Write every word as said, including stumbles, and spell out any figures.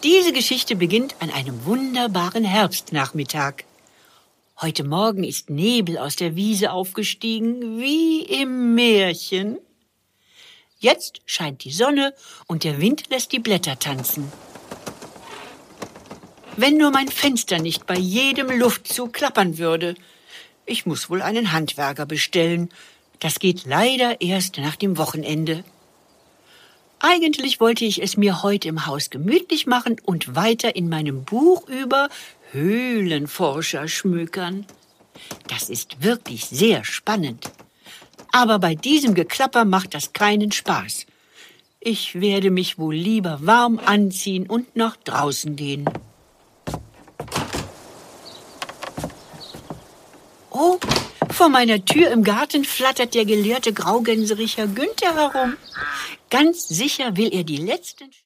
Diese Geschichte beginnt an einem wunderbaren Herbstnachmittag. Heute Morgen ist Nebel aus der Wiese aufgestiegen, wie im Märchen. Jetzt scheint die Sonne und der Wind lässt die Blätter tanzen. Wenn nur mein Fenster nicht bei jedem Luftzug klappern würde. Ich muss wohl einen Handwerker bestellen. Das geht leider erst nach dem Wochenende. Eigentlich wollte ich es mir heute im Haus gemütlich machen und weiter in meinem Buch über Höhlenforscher schmökern. Das ist wirklich sehr spannend. Aber bei diesem Geklapper macht das keinen Spaß. Ich werde mich wohl lieber warm anziehen und nach draußen gehen. Oh, vor meiner Tür im Garten flattert der gelehrte Graugänsericher Günther herum. Ganz sicher will er die letzten